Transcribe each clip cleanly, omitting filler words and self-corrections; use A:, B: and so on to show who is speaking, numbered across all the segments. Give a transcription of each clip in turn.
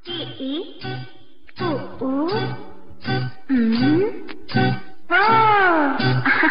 A: E, U, Oh.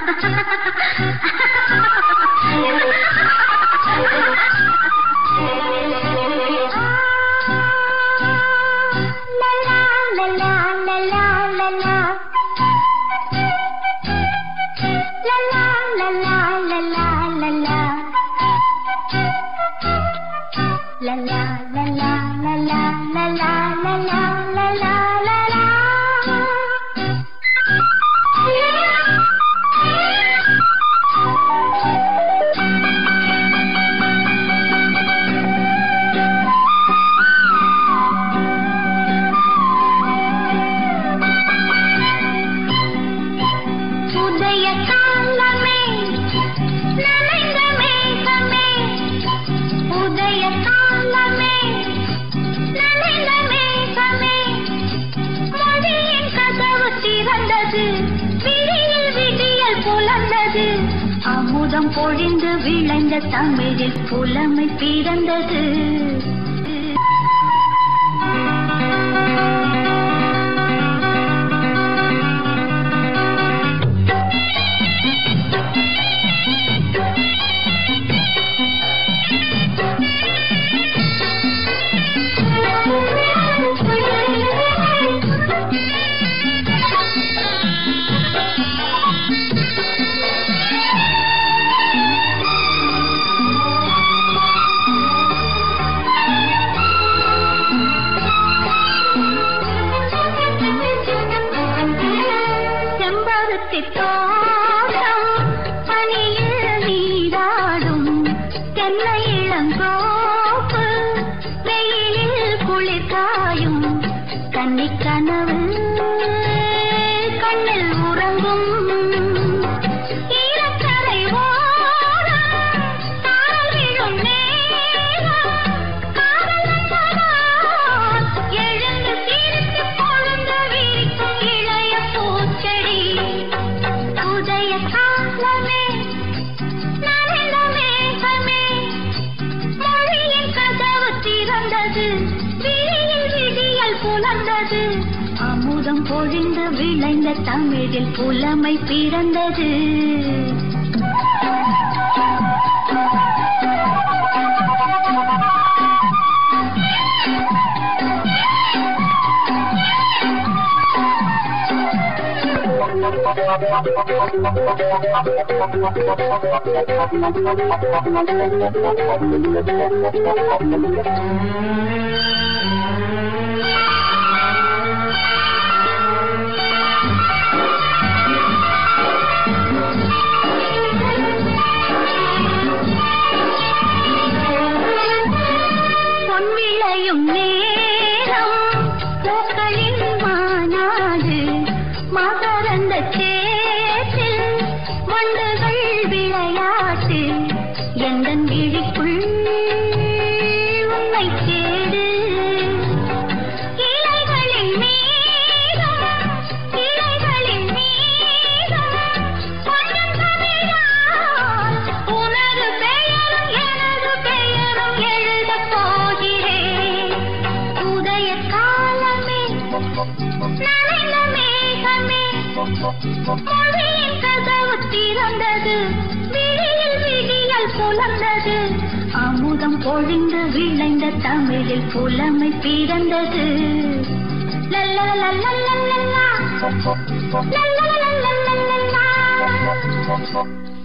A: அமுதம் பொழிந்து விளைந்த தமிழில் புலமை பிறந்தது. அமுதம் பொழிந்து விளைந்த தமிழில் புலமை பிறந்தது. பொன்விளையும் நேரம் பூக்களின் மாநாடு மகரந்த சேற்றில் வண்டுகள் விளையாட்டு எந்தன் விழிக்குள் உன்னை தேடு. இலைகளின் மீதும் இலைகளின் மீதும் கொஞ்சம் தமிழால் உனது பெயரும் எனது பெயரும் எழுதப் போகிறேன். உதய காலமே நனைந்த மேகமே மொழியின் கதவு திறந்தது, விழியில் விடியல் புலர்ந்தது. அமுதம் பொழிந்து விளைந்த தமிழில் புலமை பிறந்தது. லல்லா லல்லா லல்லா லல்லா லல்லா லல்லா லல்லா.